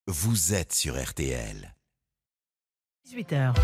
vous êtes sur RTL. 18h.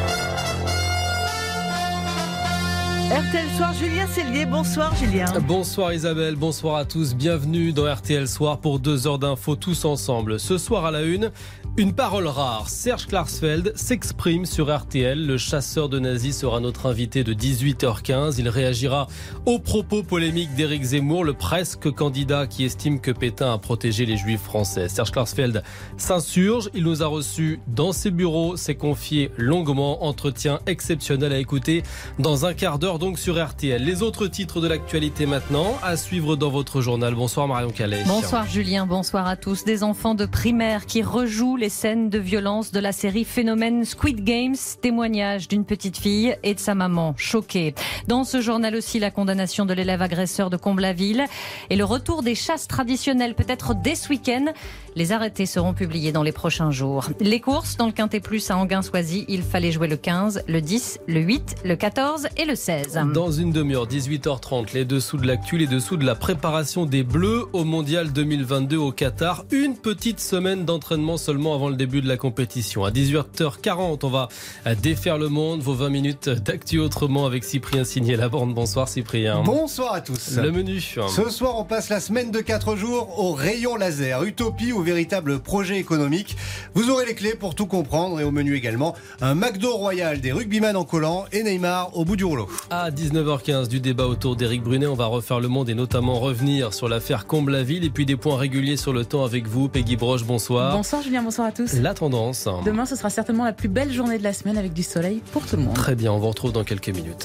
RTL Soir, Julien Cellier. Bonsoir Julien. Bonsoir Isabelle, bonsoir à tous. Bienvenue dans RTL Soir pour 2 heures d'infos tous ensemble. Ce soir à la une parole rare. Serge Klarsfeld s'exprime sur RTL. Le chasseur de nazis sera notre invité de 18h15. Il réagira aux propos polémiques d'Éric Zemmour, le presque candidat qui estime que Pétain a protégé les juifs français. Serge Klarsfeld s'insurge. Il nous a reçus dans ses bureaux, s'est confié longuement. Entretien exceptionnel à écouter dans un quart d'heure donc sur RTL. Les autres titres de l'actualité maintenant, à suivre dans votre journal. Bonsoir Marion Calais. Bonsoir Julien, bonsoir à tous. Des enfants de primaire qui rejouent les scènes de violence de la série Phénomène Squid Games. Témoignage d'une petite fille et de sa maman, choquée. Dans ce journal aussi, la condamnation de l'élève agresseur de Comble-la-Ville et le retour des chasses traditionnelles, peut-être dès ce week-end. Les arrêtés seront publiés dans les prochains jours. Les courses dans le Quintet Plus à Enghien-Soisy, il fallait jouer le 15, le 10, le 8, le 14 et le 16. Dans une demi-heure, 18h30, les dessous de l'actu, les dessous de la préparation des Bleus au Mondial 2022 au Qatar. Une petite semaine d'entraînement seulement avant le début de la compétition. À 18h40, on va défaire le monde. Vos 20 minutes d'actu autrement avec Cyprien Signé-Laborde. Bonsoir Cyprien. Bonsoir à tous. Le menu. Ce soir, on passe la semaine de 4 jours au rayon laser. Utopie ou véritable projet économique. Vous aurez les clés pour tout comprendre. Et au menu également, un McDo royal, des rugbyman en collant et Neymar au bout du rouleau. À 19h15, du débat autour d'Éric Brunet. On va refaire le monde et notamment revenir sur l'affaire Comble-la-Ville. Et puis des points réguliers sur le temps avec vous. Peggy Broche, bonsoir. Bonsoir Julien, bonsoir à tous. La tendance. Demain, ce sera certainement la plus belle journée de la semaine avec du soleil pour tout le monde. Très bien, on vous retrouve dans quelques minutes.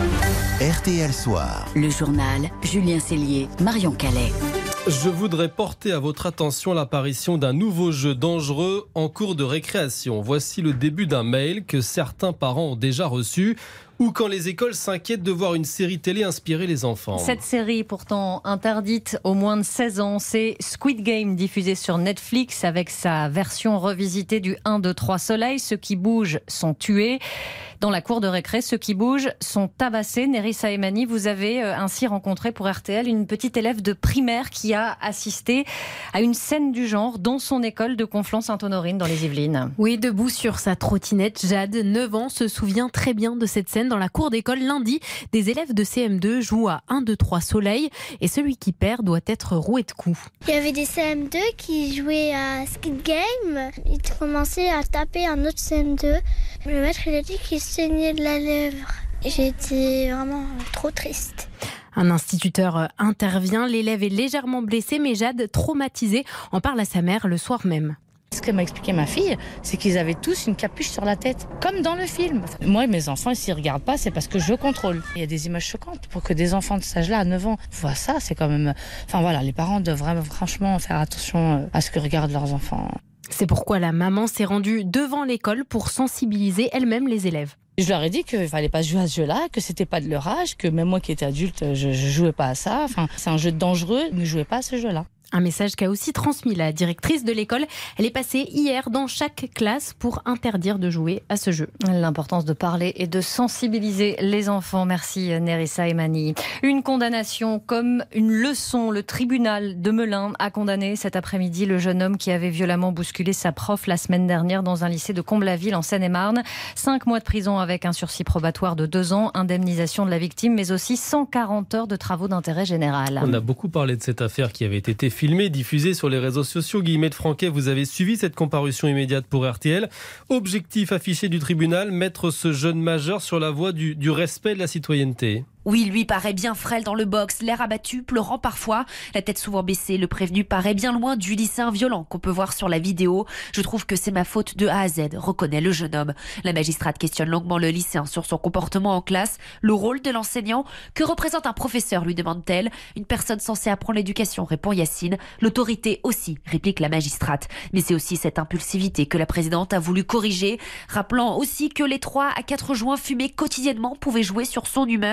RTL Soir. Le journal, Julien Cellier, Marion Calais. Je voudrais porter à votre attention l'apparition d'un nouveau jeu dangereux en cours de récréation. Voici le début d'un mail que certains parents ont déjà reçu, ou quand les écoles s'inquiètent de voir une série télé inspirer les enfants. Cette série, pourtant interdite aux moins de 16 ans, c'est Squid Game, diffusée sur Netflix avec sa version revisitée du 1, 2, 3 soleil. Ceux qui bougent sont tués. Dans la cour de récré, ceux qui bougent sont tabassés. Nerissa Emani, vous avez ainsi rencontré pour RTL une petite élève de primaire qui a assisté à une scène du genre dans son école de Conflans-Sainte-Honorine dans les Yvelines. Oui, debout sur sa trottinette, Jade, 9 ans, se souvient très bien de cette scène dans la cour d'école. Lundi, des élèves de CM2 jouent à 1, 2, 3 soleil et celui qui perd doit être roué de coups. Il y avait des CM2 qui jouaient à Squid Game. Ils commençaient à taper un autre CM2. Le maître, il a dit qu'il saignait de la lèvre. J'étais vraiment trop triste. Un instituteur intervient, l'élève est légèrement blessé, mais Jade, traumatisée, en parle à sa mère le soir même. Ce que m'a expliqué ma fille, c'est qu'ils avaient tous une capuche sur la tête, comme dans le film. Moi et mes enfants, s'ils ne regardent pas, c'est parce que je contrôle. Il y a des images choquantes. Pour que des enfants de cet âge-là, à 9 ans, voient ça, c'est quand même... Enfin voilà, les parents devraient franchement faire attention à ce que regardent leurs enfants. C'est pourquoi la maman s'est rendue devant l'école pour sensibiliser elle-même les élèves. Je leur ai dit qu'il ne fallait pas jouer à ce jeu-là, que c'était pas de leur âge, que même moi qui étais adulte, je jouais pas à ça. Enfin, c'est un jeu dangereux, ne jouez pas à ce jeu-là. Un message qu'a aussi transmis la directrice de l'école. Elle est passée hier dans chaque classe pour interdire de jouer à ce jeu. L'importance de parler et de sensibiliser les enfants. Merci Nerissa Emani. Une condamnation comme une leçon. Le tribunal de Melun a condamné cet après-midi le jeune homme qui avait violemment bousculé sa prof la semaine dernière dans un lycée de Comble-la-Ville en Seine-et-Marne. 5 mois de prison avec un sursis probatoire de 2 ans, indemnisation de la victime, mais aussi 140 heures de travaux d'intérêt général. On a beaucoup parlé de cette affaire qui avait été filmé, diffusé sur les réseaux sociaux. Guillemette Franquet, vous avez suivi cette comparution immédiate pour RTL. Objectif affiché du tribunal, mettre ce jeune majeur sur la voie du respect de la citoyenneté. Oui, lui paraît bien frêle dans le box, l'air abattu, pleurant parfois, la tête souvent baissée. Le prévenu paraît bien loin du lycéen violent qu'on peut voir sur la vidéo. Je trouve que c'est ma faute de A à Z, reconnaît le jeune homme. La magistrate questionne longuement le lycéen sur son comportement en classe, le rôle de l'enseignant. Que représente un professeur, lui demande-t-elle. Une personne censée apprendre l'éducation, répond Yacine. L'autorité aussi, réplique la magistrate. Mais c'est aussi cette impulsivité que la présidente a voulu corriger, rappelant aussi que les 3 à 4 joints fumés quotidiennement pouvaient jouer sur son humeur.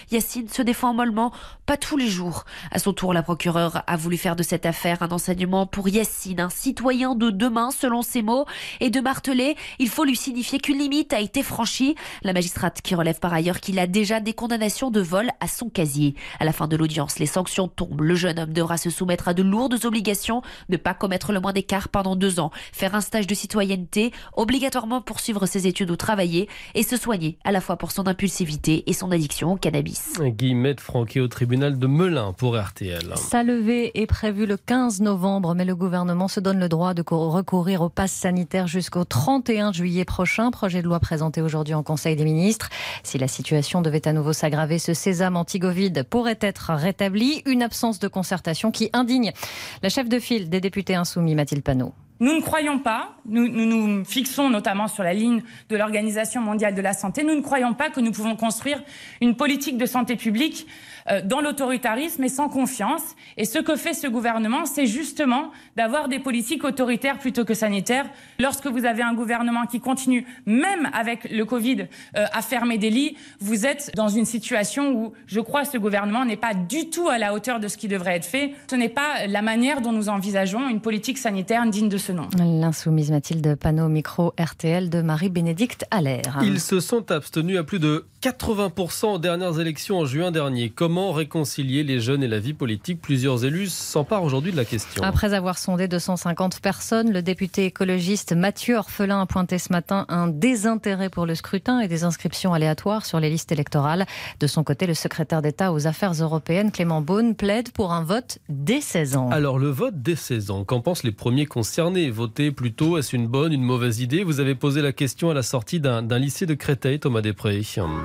Yacine se défend mollement, pas tous les jours. À son tour, la procureure a voulu faire de cette affaire un enseignement pour Yacine, un citoyen de demain, selon ses mots, et de marteler, il faut lui signifier qu'une limite a été franchie. La magistrate qui relève par ailleurs qu'il a déjà des condamnations de vol à son casier. À la fin de l'audience, les sanctions tombent. Le jeune homme devra se soumettre à de lourdes obligations, ne pas commettre le moins d'écart pendant 2 ans, faire un stage de citoyenneté, obligatoirement poursuivre ses études ou travailler, et se soigner à la fois pour son impulsivité et son addiction au cannabis. Guillemette Franquet au tribunal de Melun pour RTL. Sa levée est prévue le 15 novembre, mais le gouvernement se donne le droit de recourir au pass sanitaire jusqu'au 31 juillet prochain. Projet de loi présenté aujourd'hui en Conseil des ministres. Si la situation devait à nouveau s'aggraver, ce sésame anti-Covid pourrait être rétabli. Une absence de concertation qui indigne la chef de file des députés insoumis, Mathilde Panot. Nous ne croyons pas, nous fixons notamment sur la ligne de l'Organisation mondiale de la santé, nous ne croyons pas que nous pouvons construire une politique de santé publique dans l'autoritarisme et sans confiance. Et ce que fait ce gouvernement, c'est justement d'avoir des politiques autoritaires plutôt que sanitaires. Lorsque vous avez un gouvernement qui continue, même avec le Covid, à fermer des lits, vous êtes dans une situation où, je crois, ce gouvernement n'est pas du tout à la hauteur de ce qui devrait être fait. Ce n'est pas la manière dont nous envisageons une politique sanitaire digne de ce nom. L'insoumise Mathilde Panot, micro RTL de Marie-Bénédicte Allaire. Ils se sont abstenus à plus de 80% aux dernières élections en juin dernier. Comment réconcilier les jeunes et la vie politique ? Plusieurs élus s'emparent aujourd'hui de la question. Après avoir sondé 250 personnes, le député écologiste Mathieu Orphelin a pointé ce matin un désintérêt pour le scrutin et des inscriptions aléatoires sur les listes électorales. De son côté, le secrétaire d'État aux Affaires européennes, Clément Beaune, plaide pour un vote dès 16 ans. Alors, le vote dès 16 ans, qu'en pensent les premiers concernés ? Voter plus tôt, est-ce une bonne, une mauvaise idée ? Vous avez posé la question à la sortie d'un lycée de Créteil, Thomas Després.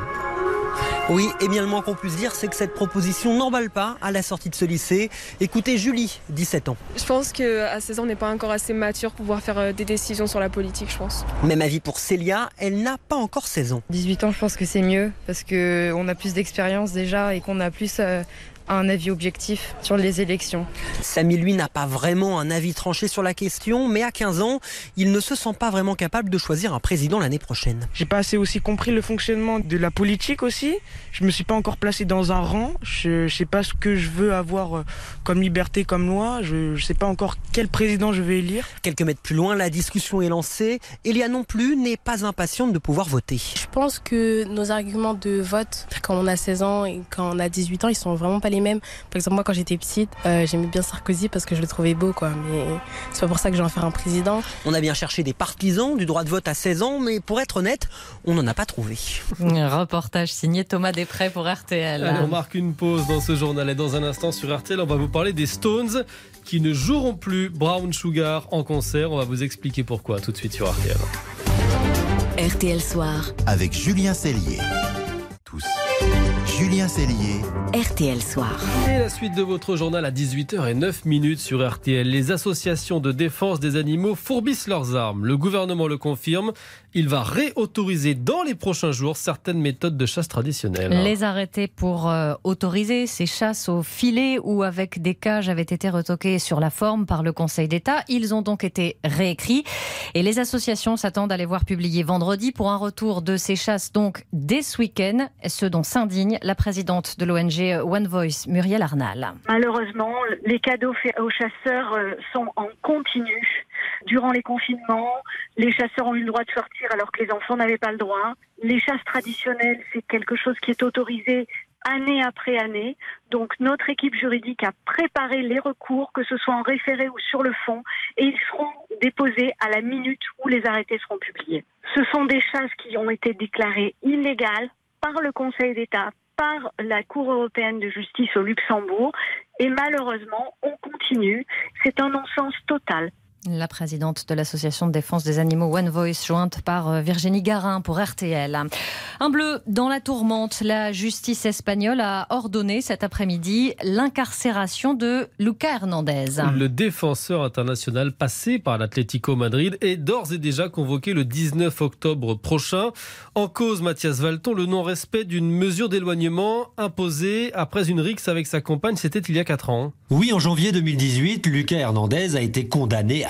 Oui, et bien le moins qu'on puisse dire, c'est que cette proposition n'emballe pas à la sortie de ce lycée. Écoutez Julie, 17 ans. Je pense qu'à 16 ans, on n'est pas encore assez mature pour pouvoir faire des décisions sur la politique, je pense. Même avis pour Célia, elle n'a pas encore 16 ans. 18 ans, je pense que c'est mieux, parce qu'on a plus d'expérience déjà et qu'on a plus un avis objectif sur les élections. Samy, lui, n'a pas vraiment un avis tranché sur la question, mais à 15 ans, il ne se sent pas vraiment capable de choisir un président l'année prochaine. J'ai pas assez aussi compris le fonctionnement de la politique aussi. Je me suis pas encore placé dans un rang. Je sais pas ce que je veux avoir comme liberté, comme loi. Je sais pas encore quel président je vais élire. Quelques mètres plus loin, la discussion est lancée. Elia non plus n'est pas impatiente de pouvoir voter. Je pense que nos arguments de vote, quand on a 16 ans et quand on a 18 ans, ils sont vraiment pas les mêmes. Par exemple, moi, quand j'étais petite, j'aimais bien Sarkozy parce que je le trouvais beau, quoi. Mais c'est pas pour ça que je vais en faire un président. On a bien cherché des partisans du droit de vote à 16 ans, mais pour être honnête, on n'en a pas trouvé. Un reportage signé Thomas Després pour RTL. Allez, on marque une pause dans ce journal et dans un instant sur RTL, on va vous parler des Stones qui ne joueront plus Brown Sugar en concert. On va vous expliquer pourquoi tout de suite sur RTL. RTL Soir. Avec Julien Cellier. Tous. Julien Cellier. RTL Soir. Et la suite de votre journal à 18h09 sur RTL. Les associations de défense des animaux fourbissent leurs armes. Le gouvernement le confirme. Il va réautoriser dans les prochains jours certaines méthodes de chasse traditionnelles. Les arrêtés pour autoriser ces chasses au filet ou avec des cages avaient été retoqués sur la forme par le Conseil d'État. Ils ont donc été réécrits et les associations s'attendent à les voir publiés vendredi pour un retour de ces chasses donc dès ce week-end, ce dont s'indigne la présidente de l'ONG One Voice, Muriel Arnal. Malheureusement, les cadeaux faits aux chasseurs sont en continu. Durant les confinements, les chasseurs ont eu le droit de sortir alors que les enfants n'avaient pas le droit. Les chasses traditionnelles, c'est quelque chose qui est autorisé année après année. Donc notre équipe juridique a préparé les recours, que ce soit en référé ou sur le fond, et ils seront déposés à la minute où les arrêtés seront publiés. Ce sont des chasses qui ont été déclarées illégales par le Conseil d'État, par la Cour européenne de justice au Luxembourg, et malheureusement, on continue. C'est un non-sens total. La présidente de l'association de défense des animaux One Voice, jointe par Virginie Garin pour RTL. Un bleu dans la tourmente. La justice espagnole a ordonné cet après-midi l'incarcération de Lucas Hernandez. Le défenseur international passé par l'Atlético Madrid est d'ores et déjà convoqué le 19 octobre prochain. En cause, Mathias Valton, le non-respect d'une mesure d'éloignement imposée après une rixe avec sa compagne. C'était il y a 4 ans. Oui, en janvier 2018, Lucas Hernandez a été condamné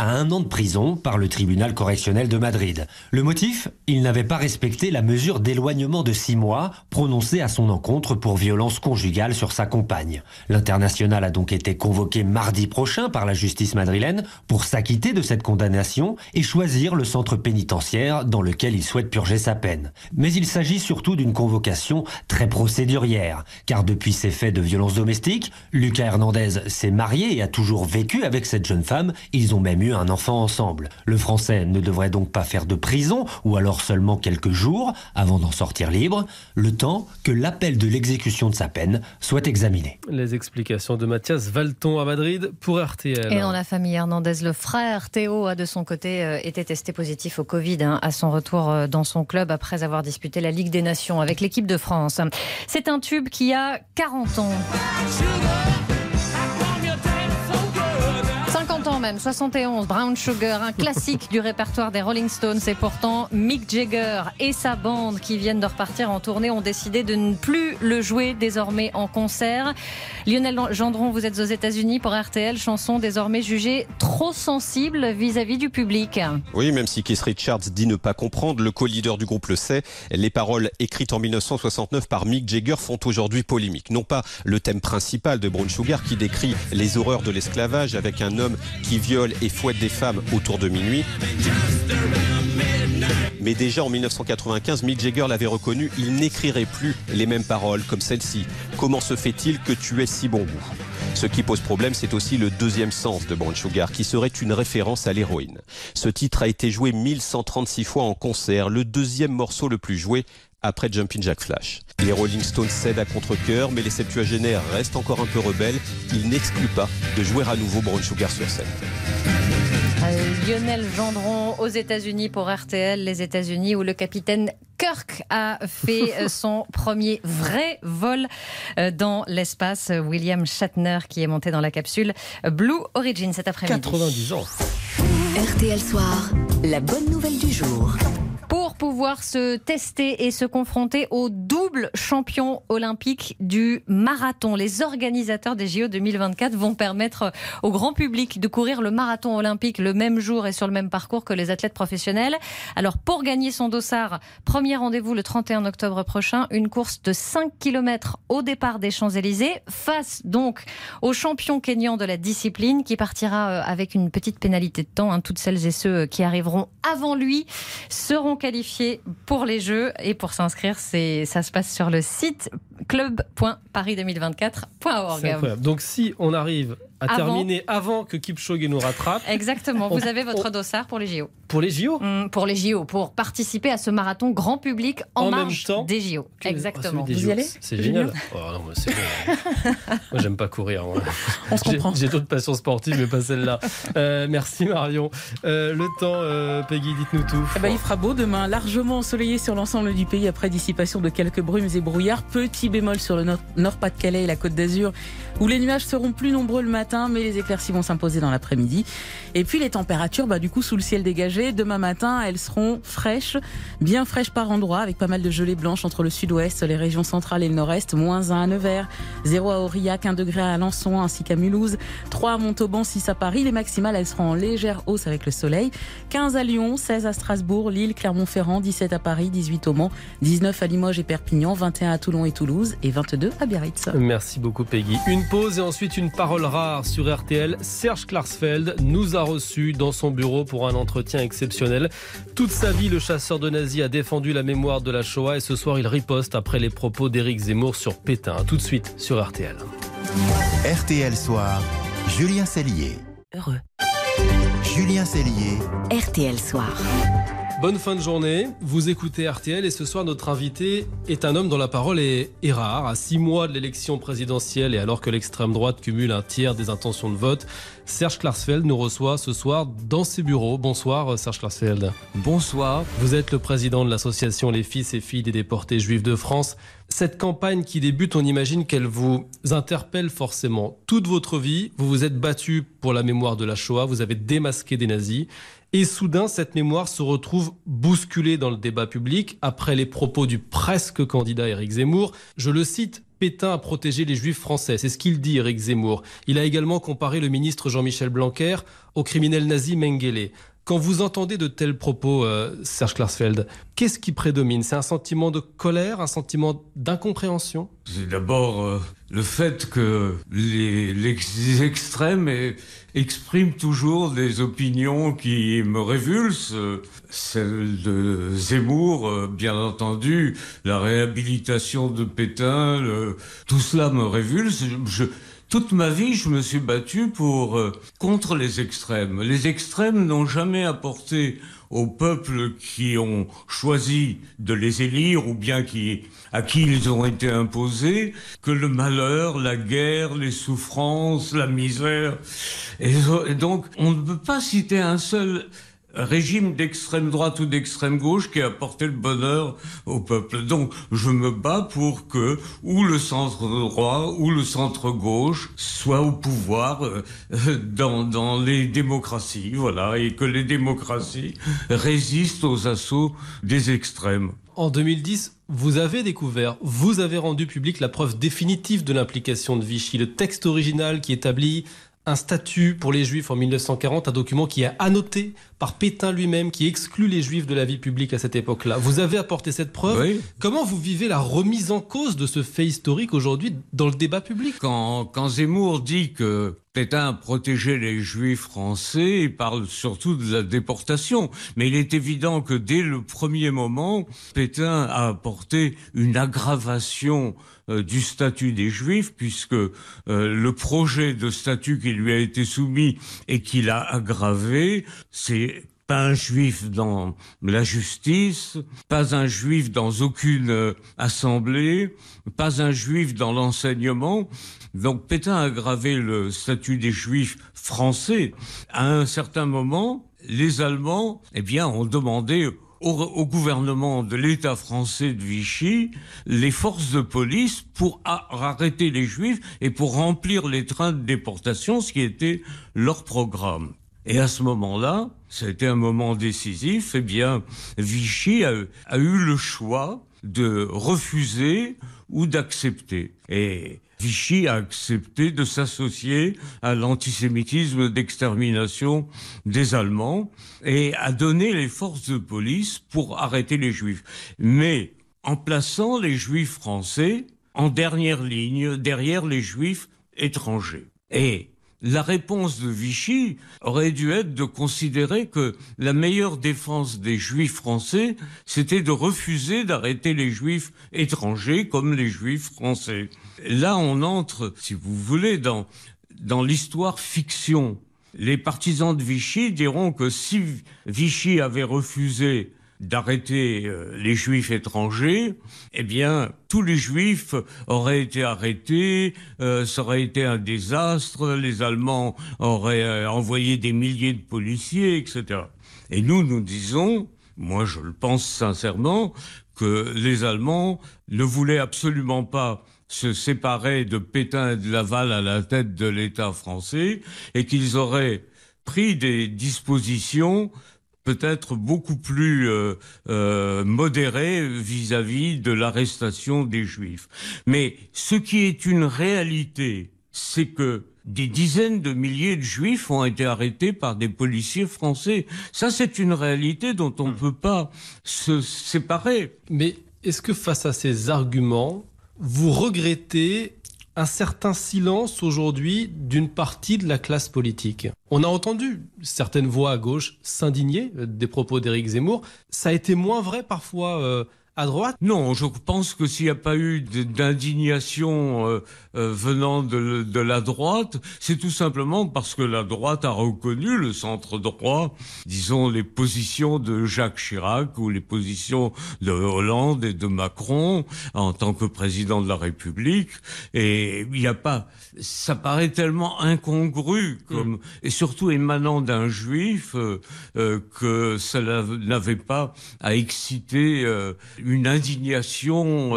à 1 an de prison par le tribunal correctionnel de Madrid. Le motif ? Il n'avait pas respecté la mesure d'éloignement de 6 mois prononcée à son encontre pour violence conjugale sur sa compagne. L'international a donc été convoqué mardi prochain par la justice madrilène pour s'acquitter de cette condamnation et choisir le centre pénitentiaire dans lequel il souhaite purger sa peine. Mais il s'agit surtout d'une convocation très procédurière, car depuis ces faits de violence domestique, Lucas Hernandez s'est marié et a toujours vécu avec cette jeune femme. Ils ont même eu un enfant ensemble. Le Français ne devrait donc pas faire de prison, ou alors seulement quelques jours avant d'en sortir libre, le temps que l'appel de l'exécution de sa peine soit examiné. Les explications de Mathias Valton à Madrid pour RTL. Et dans la famille Hernandez, le frère Théo a de son côté été testé positif au Covid à son retour dans son club après avoir disputé la Ligue des Nations avec l'équipe de France. C'est un tube qui a 40 ans. 50 ans même, 71, Brown Sugar, un classique du répertoire des Rolling Stones. Et pourtant, Mick Jagger et sa bande qui viennent de repartir en tournée ont décidé de ne plus le jouer désormais en concert. Lionel Gendron, vous êtes aux États-Unis pour RTL, chanson désormais jugée trop sensible vis-à-vis du public. Oui, même si Keith Richards dit ne pas comprendre, le co-leader du groupe le sait. Les paroles écrites en 1969 par Mick Jagger font aujourd'hui polémique. Non pas le thème principal de Brown Sugar qui décrit les horreurs de l'esclavage avec un homme qui viole et fouette des femmes autour de minuit. Mais déjà en 1995, Mick Jagger l'avait reconnu, il n'écrirait plus les mêmes paroles comme celle-ci. Comment se fait-il que tu aies si bon goût ? Ce qui pose problème, c'est aussi le deuxième sens de Brown Sugar, qui serait une référence à l'héroïne. Ce titre a été joué 1136 fois en concert, le deuxième morceau le plus joué après Jumpin' Jack Flash. Les Rolling Stones cèdent à contre-cœur, mais les septuagénaires restent encore un peu rebelles. Ils n'excluent pas de jouer à nouveau Brown Sugar sur scène. Lionel Gendron aux États-Unis pour RTL, les États-Unis où le capitaine Kirk a fait son premier vrai vol dans l'espace. William Shatner qui est monté dans la capsule Blue Origin cet après-midi. 90 ans. RTL Soir, la bonne nouvelle du jour. Pour pouvoir se tester et se confronter au double champion olympique du marathon. Les organisateurs des JO 2024 vont permettre au grand public de courir le marathon olympique le même jour et sur le même parcours que les athlètes professionnels. Alors pour gagner son dossard, premier rendez-vous le 31 octobre prochain, une course de 5 km au départ des Champs-Élysées, face donc au champion kényan de la discipline qui partira avec une petite pénalité de temps. Toutes celles et ceux qui arriveront avant lui seront qualifiés pour les Jeux. Et pour s'inscrire, ça se passe sur le site club.paris2024.org. C'est incroyable. Donc si on arrive à terminer avant que Kipchoge nous rattrape... Exactement, vous avez votre dossard pour les JO. Pour les JO Pour les JO, pour participer à ce marathon grand public en marge des JO. Exactement. Vous y allez ? C'est génial. Oh, non, moi, c'est bon. Moi, j'aime pas courir. On se comprend. J'ai d'autres passions sportives, mais pas celle-là. Merci Marion. Le temps, Peggy, dites-nous tout. Il fera beau demain, largement ensoleillé sur l'ensemble du pays après dissipation de quelques brumes et brouillards. Petit bémol sur le Nord-Pas-de-Calais et la Côte d'Azur, où les nuages seront plus nombreux le matin, mais les éclaircies vont s'imposer dans l'après-midi. Et puis les températures, du coup, sous le ciel dégagé, demain matin, elles seront fraîches, bien fraîches par endroits, avec pas mal de gelées blanches entre le sud-ouest, les régions centrales et le nord-est. -1 à Nevers, 0 à Aurillac, 1 degré à Alençon ainsi qu'à Mulhouse, 3 à Montauban, 6 à Paris. Les maximales, elles seront en légère hausse avec le soleil. 15 à Lyon, 16 à Strasbourg, Lille, Clermont-Ferrand, 17 à Paris, 18 au Mans, 19 à Limoges et Perpignan, 21 à Toulon et Toulouse et 22 à Biarritz. Merci beaucoup Peggy. Une pause et ensuite une parole rare sur RTL. Serge Klarsfeld nous a reçus dans son bureau pour un entretien exceptionnel. Toute sa vie, le chasseur de nazis a défendu la mémoire de la Shoah et ce soir il riposte après les propos d'Éric Zemmour sur Pétain. Tout de suite sur RTL. RTL Soir, Julien Cellier. Heureux. Julien Cellier. RTL Soir. Bonne fin de journée, vous écoutez RTL et ce soir notre invité est un homme dont la parole est rare. À 6 mois de l'élection présidentielle et alors que l'extrême droite cumule un tiers des intentions de vote, Serge Klarsfeld nous reçoit ce soir dans ses bureaux. Bonsoir Serge Klarsfeld. Bonsoir. Vous êtes le président de l'association Les Fils et Filles des déportés juifs de France. Cette campagne qui débute, on imagine qu'elle vous interpelle forcément. Toute votre vie, vous vous êtes battu pour la mémoire de la Shoah, vous avez démasqué des nazis. Et soudain, cette mémoire se retrouve bousculée dans le débat public après les propos du presque candidat Éric Zemmour. Je le cite, Pétain a protégé les juifs français. C'est ce qu'il dit, Éric Zemmour. Il a également comparé le ministre Jean-Michel Blanquer au criminel nazi Mengele. Quand vous entendez de tels propos, Serge Klarsfeld, qu'est-ce qui prédomine? C'est un sentiment de colère, un sentiment d'incompréhension? C'est d'abord le fait que les extrêmes expriment toujours des opinions qui me révulsent. Celle de Zemmour, bien entendu, la réhabilitation de Pétain, tout cela me révulse. Toute ma vie, je me suis battu contre les extrêmes. Les extrêmes n'ont jamais apporté aux peuples qui ont choisi de les élire ou bien à qui ils ont été imposés que le malheur, la guerre, les souffrances, la misère. Et donc, on ne peut pas citer un seul régime d'extrême droite ou d'extrême gauche qui a apporté le bonheur au peuple. Donc je me bats pour que ou le centre droit ou le centre gauche soit au pouvoir dans les démocraties, voilà, et que les démocraties résistent aux assauts des extrêmes. En 2010, vous avez rendu public la preuve définitive de l'implication de Vichy, le texte original qui établit un statut pour les Juifs en 1940, un document qui est annoté par Pétain lui-même, qui exclut les Juifs de la vie publique à cette époque-là. Vous avez apporté cette preuve. Oui. Comment vous vivez la remise en cause de ce fait historique aujourd'hui dans le débat public? Quand Zemmour dit que Pétain protégeait les Juifs français, il parle surtout de la déportation. Mais il est évident que dès le premier moment, Pétain a apporté une aggravation du statut des Juifs, puisque le projet de statut qui lui a été soumis et qu'il a aggravé, c'est pas un juif dans la justice, pas un juif dans aucune assemblée, pas un juif dans l'enseignement. Donc Pétain a aggravé le statut des juifs français. À un certain moment, les Allemands, ont demandé au gouvernement de l'État français de Vichy les forces de police pour arrêter les Juifs et pour remplir les trains de déportation, ce qui était leur programme. Et à ce moment-là, ça a été un moment décisif, Vichy a eu le choix de refuser ou d'accepter. Et Vichy a accepté de s'associer à l'antisémitisme d'extermination des Allemands et a donné les forces de police pour arrêter les Juifs. Mais en plaçant les Juifs français en dernière ligne, derrière les Juifs étrangers. Et la réponse de Vichy aurait dû être de considérer que la meilleure défense des Juifs français, c'était de refuser d'arrêter les Juifs étrangers comme les Juifs français. Là, on entre, si vous voulez, dans l'histoire fiction. Les partisans de Vichy diront que si Vichy avait refusé d'arrêter les Juifs étrangers, tous les Juifs auraient été arrêtés, ça aurait été un désastre, les Allemands auraient envoyé des milliers de policiers, etc. Et nous disons, moi je le pense sincèrement, que les Allemands ne voulaient absolument pas se séparer de Pétain et de Laval à la tête de l'État français, et qu'ils auraient pris des dispositions peut-être beaucoup plus modéré vis-à-vis de l'arrestation des Juifs. Mais ce qui est une réalité, c'est que des dizaines de milliers de Juifs ont été arrêtés par des policiers français. Ça, c'est une réalité dont on ne peut pas se séparer. Mais est-ce que face à ces arguments, vous regrettez un certain silence aujourd'hui d'une partie de la classe politique? On a entendu certaines voix à gauche s'indigner des propos d'Éric Zemmour. Ça a été moins vrai parfois à droite? Non, je pense que s'il n'y a pas eu d'indignation venant de la droite, c'est tout simplement parce que la droite a reconnu le centre droit, disons les positions de Jacques Chirac ou les positions de Hollande et de Macron en tant que président de la République. Et il n'y a pas, ça paraît tellement incongru et surtout émanant d'un juif que ça n'avait pas à exciter une indignation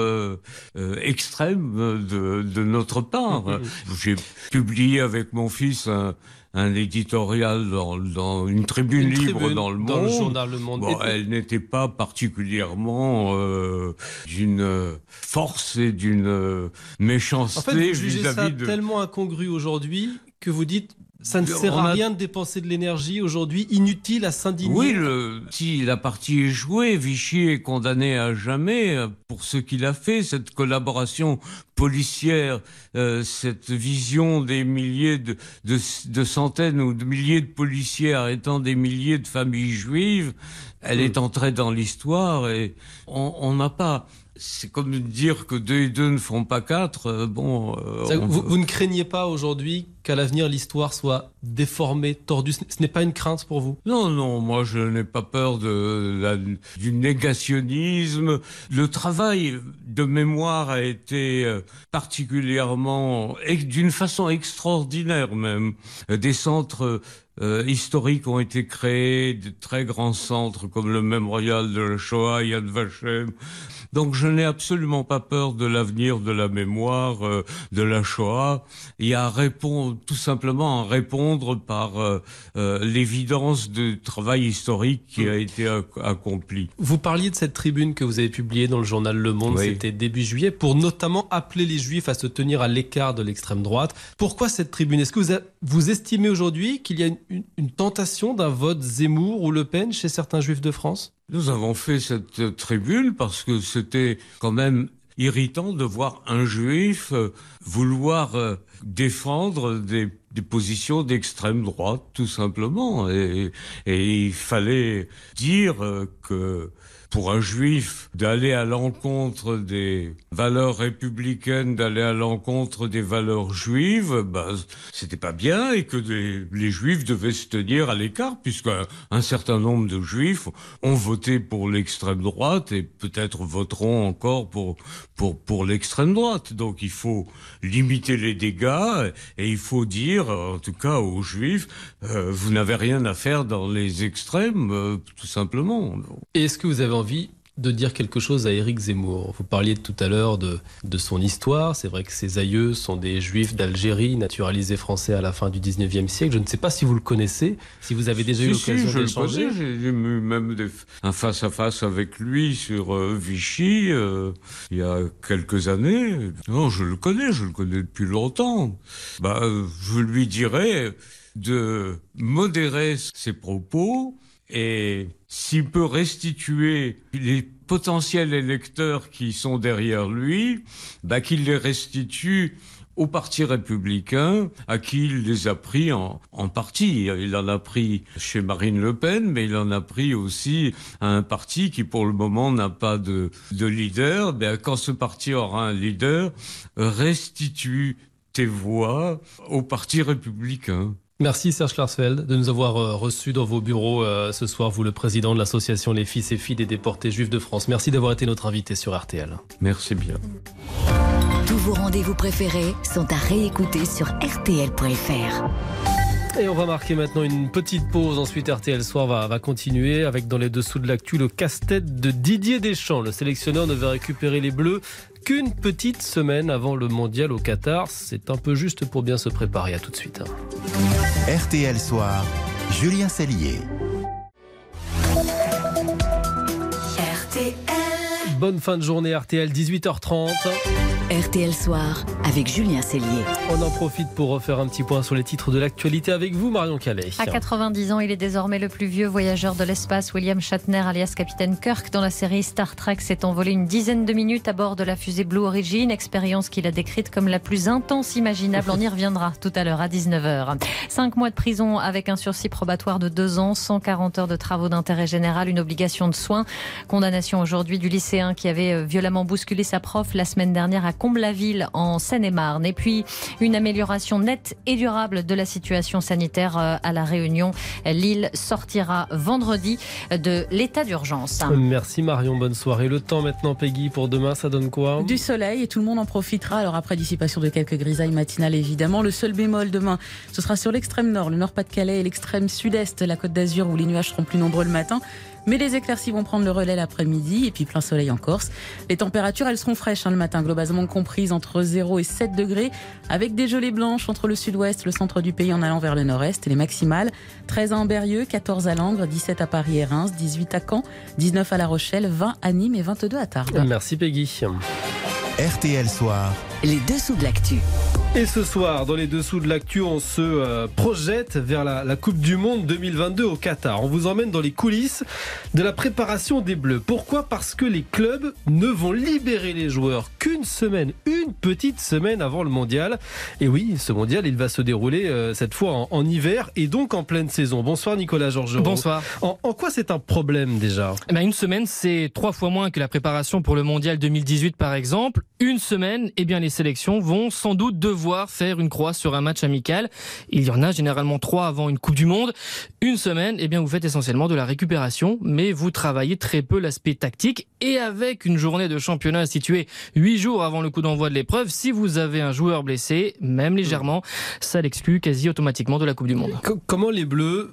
extrême de notre part. J'ai publié avec mon fils un éditorial dans une tribune libre dans Le Monde. Dans le journal Le Monde. Bon, elle n'était pas particulièrement d'une force et d'une méchanceté en fait, vous jugez vis-à-vis ça tellement incongru aujourd'hui que vous dites ça ne sert à rien de dépenser de l'énergie aujourd'hui, inutile à s'indigner. Oui, si la partie est jouée, Vichy est condamné à jamais pour ce qu'il a fait, cette collaboration policière, cette vision des milliers de centaines ou de milliers de policiers arrêtant des milliers de familles juives, elle est entrée dans l'histoire et on n'a pas... C'est comme dire que 2 et 2 ne font pas 4. Vous ne craignez pas aujourd'hui qu'à l'avenir l'histoire soit déformée, tordue? Ce n'est pas une crainte pour vous? Non, moi je n'ai pas peur du négationnisme. Le travail de mémoire a été particulièrement, d'une façon extraordinaire même. Des centres historiques ont été créés, de très grands centres comme le Mémorial de la Shoah, Yad Vashem. Donc je n'ai absolument pas peur de l'avenir de la mémoire de la Shoah. Il y a tout simplement à répondre par l'évidence du travail historique qui a été accompli. Vous parliez de cette tribune que vous avez publiée dans le journal Le Monde, oui. C'était début juillet, pour notamment appeler les Juifs à se tenir à l'écart de l'extrême droite. Pourquoi cette tribune? Est-ce que vous estimez aujourd'hui qu'il y a une tentation d'un vote Zemmour ou Le Pen chez certains Juifs de France? Nous avons fait cette tribune parce que c'était quand même irritant de voir un juif vouloir défendre des positions d'extrême droite, tout simplement. Et il fallait dire que pour un juif, d'aller à l'encontre des valeurs républicaines, d'aller à l'encontre des valeurs juives, c'était pas bien et que les juifs devaient se tenir à l'écart, puisqu'un certain nombre de juifs ont voté pour l'extrême droite et peut-être voteront encore pour l'extrême droite. Donc il faut limiter les dégâts et il faut dire, en tout cas aux juifs, vous n'avez rien à faire dans les extrêmes, tout simplement. Et est-ce que vous avez envie de dire quelque chose à Éric Zemmour? Vous parliez tout à l'heure de son histoire. C'est vrai que ses aïeux sont des Juifs d'Algérie, naturalisés français à la fin du 19e siècle. Je ne sais pas si vous le connaissez, si vous avez déjà eu l'occasion d'échanger. J'ai eu même un face-à-face avec lui sur Vichy il y a quelques années. Non, je le connais depuis longtemps. Je lui dirais de modérer ses propos et s'il peut restituer les potentiels électeurs qui sont derrière lui, qu'il les restitue au Parti républicain, à qui il les a pris en partie. Il en a pris chez Marine Le Pen, mais il en a pris aussi à un parti qui, pour le moment, n'a pas de leader. Quand ce parti aura un leader, restitue tes voix au Parti républicain. Merci Serge Klarsfeld de nous avoir reçus dans vos bureaux ce soir, vous le président de l'association Les Fils et Filles des déportés juifs de France. Merci d'avoir été notre invité sur RTL. Merci bien. Tous vos rendez-vous préférés sont à réécouter sur rtl.fr. Et on va marquer maintenant une petite pause. Ensuite, RTL Soir va continuer avec dans les dessous de l'actu le casse-tête de Didier Deschamps. Le sélectionneur ne va récupérer les Bleus qu'une petite semaine avant le mondial au Qatar. C'est un peu juste pour bien se préparer. À tout de suite. RTL Soir, Julien Cellier. RTL. Bonne fin de journée RTL, 18h30. RTL Soir avec Julien Cellier. On en profite pour refaire un petit point sur les titres de l'actualité avec vous, Marion Calais. À 90 ans, il est désormais le plus vieux voyageur de l'espace. William Shatner, alias Capitaine Kirk, dans la série Star Trek, s'est envolé une dizaine de minutes à bord de la fusée Blue Origin, expérience qu'il a décrite comme la plus intense imaginable. On y reviendra tout à l'heure à 19h. 5 mois de prison avec un sursis probatoire de 2 ans, 140 heures de travaux d'intérêt général, une obligation de soins. Condamnation aujourd'hui du lycéen qui avait violemment bousculé sa prof la semaine dernière à Comble-la-Ville en Seine-et-Marne. Et puis une amélioration nette et durable de la situation sanitaire à La Réunion. L'île sortira vendredi de l'état d'urgence. Merci Marion, bonne soirée. Le temps maintenant, Peggy, pour demain, ça donne quoi? Du soleil et tout le monde en profitera. Alors après dissipation de quelques grisailles matinales évidemment. Le seul bémol demain, ce sera sur l'extrême nord, le Nord-Pas-de-Calais et l'extrême sud-est, la Côte d'Azur où les nuages seront plus nombreux le matin. Mais les éclaircies vont prendre le relais l'après-midi et puis plein soleil encore. Corse. Les températures, elles seront fraîches le matin, globalement comprises entre 0 et 7 degrés, avec des gelées blanches entre le sud-ouest, le centre du pays en allant vers le nord-est. Et les maximales, 13 à Ambérieu, 14 à Langres, 17 à Paris et Reims, 18 à Caen, 19 à La Rochelle, 20 à Nîmes et 22 à Tarbes. Merci Peggy. RTL Soir. Les dessous de l'actu. Et ce soir, dans les dessous de l'actu, on se projette vers la Coupe du Monde 2022 au Qatar. On vous emmène dans les coulisses de la préparation des Bleus. Pourquoi ? Parce que les clubs ne vont libérer les joueurs qu'une semaine, une petite semaine avant le mondial. Et oui, ce mondial, il va se dérouler cette fois en hiver et donc en pleine saison. Bonsoir Nicolas Georgerot. Bonsoir. En quoi c'est un problème déjà ? Une semaine, c'est 3 fois moins que la préparation pour le mondial 2018 par exemple. Une semaine, les sélections vont sans doute devoir faire une croix sur un match amical. Il y en a généralement 3 avant une Coupe du Monde. Une semaine, vous faites essentiellement de la récupération, mais vous travaillez très peu l'aspect tactique. Et avec une journée de championnat située 8 jours avant le coup d'envoi de l'épreuve, si vous avez un joueur blessé, même légèrement, ça l'exclut quasi automatiquement de la Coupe du Monde. Comment les Bleus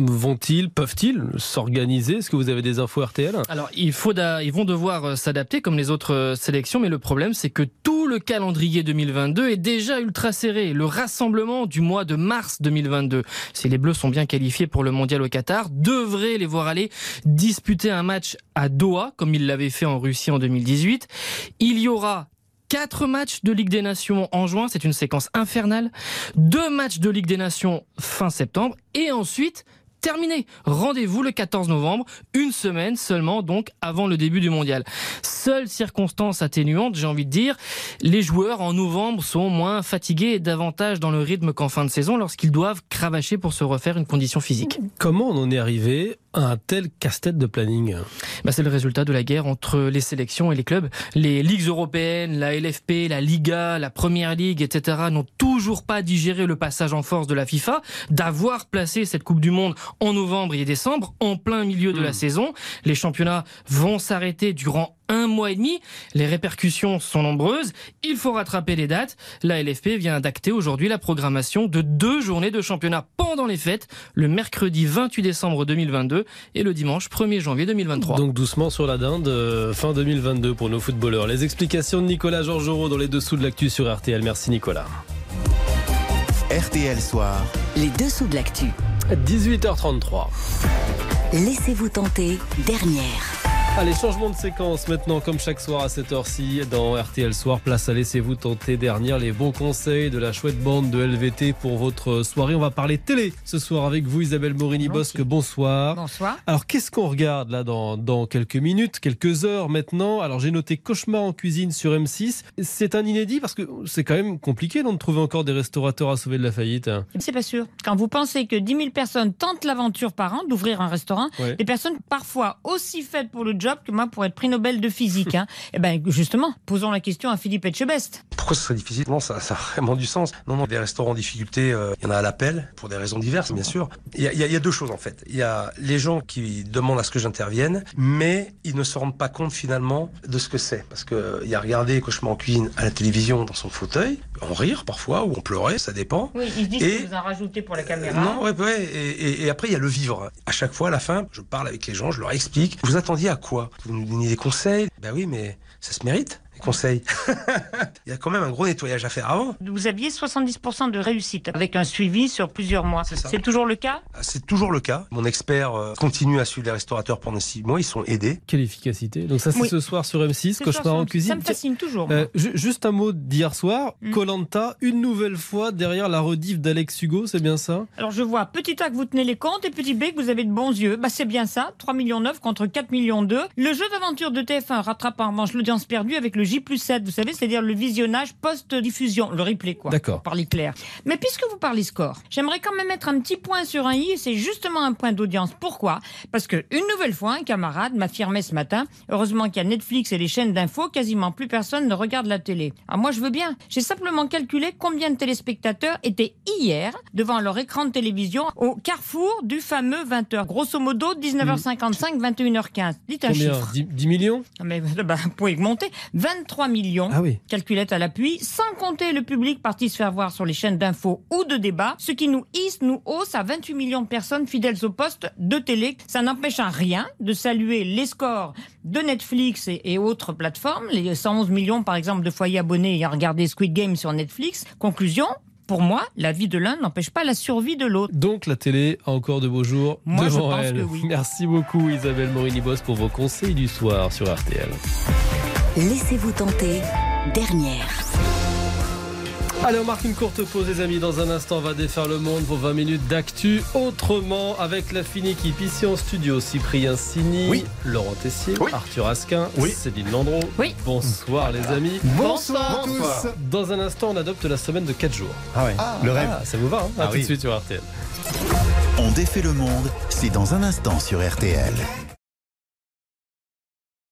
peuvent-ils s'organiser ? Est-ce que vous avez des infos RTL ? Alors, ils vont devoir s'adapter comme les autres sélections, mais le problème, c'est que tout le calendrier 2022 est déjà ultra serré. Le rassemblement du mois de mars 2022, si les Bleus sont bien qualifiés pour le mondial au Qatar, devrait les voir aller disputer un match à Doha, comme ils l'avaient fait en Russie en 2018. Il y aura 4 matchs de Ligue des Nations en juin, c'est une séquence infernale. 2 matchs de Ligue des Nations fin septembre. Et ensuite, terminé. Rendez-vous le 14 novembre, une semaine seulement donc avant le début du mondial. Seule circonstance atténuante, j'ai envie de dire, les joueurs en novembre sont moins fatigués et davantage dans le rythme qu'en fin de saison lorsqu'ils doivent cravacher pour se refaire une condition physique. Comment on en est arrivé à un tel casse-tête de planning ? C'est le résultat de la guerre entre les sélections et les clubs. Les ligues européennes, la LFP, la Liga, la Première Ligue, etc. n'ont toujours pas digéré le passage en force de la FIFA d'avoir placé cette Coupe du Monde en novembre et décembre, en plein milieu de la saison. Les championnats vont s'arrêter durant 1 mois et demi. Les répercussions sont nombreuses. Il faut rattraper les dates. La LFP vient d'acter aujourd'hui la programmation de 2 journées de championnat pendant les fêtes, le mercredi 28 décembre 2022 et le dimanche 1er janvier 2023. Donc doucement sur la dinde, fin 2022 pour nos footballeurs. Les explications de Nicolas Georgerot dans les dessous de l'actu sur RTL. Merci Nicolas. RTL Soir. Les dessous de l'actu. 18h33. Laissez-vous tenter, dernière. Allez, changement de séquence maintenant, comme chaque soir à cette heure-ci, dans RTL Soir. Place à Laissez-vous tenter dernière, les bons conseils de la chouette bande de LVT pour votre soirée. On va parler télé ce soir avec vous, Isabelle Morini-Bosque. Bonsoir. Bonsoir. Alors, qu'est-ce qu'on regarde là dans quelques minutes, quelques heures maintenant ? Alors, j'ai noté Cauchemar en cuisine sur M6. C'est un inédit parce que c'est quand même compliqué de trouver encore des restaurateurs à sauver de la faillite. C'est pas sûr. Quand vous pensez que 10 000 personnes tentent l'aventure par an d'ouvrir un restaurant, des personnes parfois aussi faites pour le job que moi pour être prix Nobel de physique. Justement, posons la question à Philippe Etchebest. Pourquoi ce serait difficile ? Non, ça a vraiment du sens. Non, des restaurants en difficulté, il y en a à l'appel, pour des raisons diverses, bien sûr. Il y a 2 choses, en fait. Il y a les gens qui demandent à ce que j'intervienne, mais ils ne se rendent pas compte, finalement, de ce que c'est. Parce qu'il y a regardé Cauchemar en cuisine à la télévision, dans son fauteuil, en rire, parfois, ou en pleurer, ça dépend. Oui, ils disent que vous en rajoutez pour la caméra. Non, et après, il y a le vivre. À chaque fois, à la fin, je parle avec les gens, je leur explique. Vous attendiez à quoi ? Vous nous donnez des conseils ? Oui, mais ça se mérite. Conseil. Il y a quand même un gros nettoyage à faire avant. Vous aviez 70% de réussite avec un suivi sur plusieurs mois. C'est toujours le cas ? C'est toujours le cas. Mon expert continue à suivre les restaurateurs pendant 6 mois. Ils sont aidés. Quelle efficacité. Donc ça, c'est ce soir sur M6, Cauchemar en cuisine. Ça me fascine toujours. Juste un mot d'hier soir. Koh-Lanta, une nouvelle fois derrière la rediff d'Alex Hugo, c'est bien ça ? Alors je vois, petit A que vous tenez les comptes et petit B que vous avez de bons yeux. C'est bien ça, 3,9 millions contre 4,2 millions. Le jeu d'aventure de TF1 rattrape en revanche l'audience perdue avec le J+7, vous savez, c'est-à-dire le visionnage post-diffusion, le replay, quoi. D'accord. Pour parler clair. Mais puisque vous parlez score, j'aimerais quand même mettre un petit point sur un i, et c'est justement un point d'audience. Pourquoi ? Parce que, une nouvelle fois, un camarade m'affirmait ce matin, heureusement qu'il y a Netflix et les chaînes d'infos, quasiment plus personne ne regarde la télé. Alors moi, je veux bien. J'ai simplement calculé combien de téléspectateurs étaient hier devant leur écran de télévision au carrefour du fameux 20h. Grosso modo, 19h55, 21h15. Dites un chiffre. 10 millions ? Mais vous pouvez monter. 20 23 millions, calculette à l'appui, sans compter le public parti se faire voir sur les chaînes d'infos ou de débat, ce qui nous hausse à 28 millions de personnes fidèles au poste de télé. Ça n'empêche à rien de saluer les scores de Netflix et autres plateformes, les 111 millions par exemple de foyers abonnés ayant regardé Squid Game sur Netflix. Conclusion, pour moi, la vie de l'un n'empêche pas la survie de l'autre. Donc la télé a encore de beaux jours Moi, devant je pense elle. que oui. Merci beaucoup Isabelle Morini-Bosse pour vos conseils du soir sur RTL. Laissez-vous tenter, dernière. Allez, on marque une courte pause les amis. Dans un instant, on va défaire le monde pour 20 minutes d'actu autrement avec la fine équipe ici en studio. Cyprien Signy, Laurent Tessier, Arthur Asquin, Céline Landreau. Bonsoir les amis. Bonsoir à tous. Dans un instant, on adopte la semaine de 4 jours. Ah ouais, le rêve. Ça vous va hein? À tout de suite sur RTL. On défait le monde, c'est dans un instant sur RTL.